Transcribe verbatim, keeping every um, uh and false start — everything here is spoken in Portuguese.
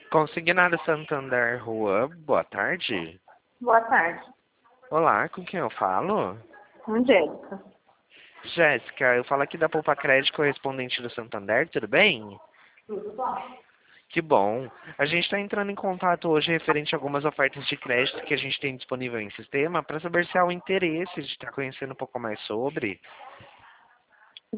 Consignado Santander Rua, boa tarde. Boa tarde. Olá, com quem eu falo? Angélica. Jéssica, eu falo aqui da Poupa Crédito, correspondente do Santander, tudo bem? Tudo bom? Que bom. A gente está entrando em contato hoje referente a algumas ofertas de crédito que a gente tem disponível em sistema para saber se há o interesse de estar conhecendo um pouco mais sobre.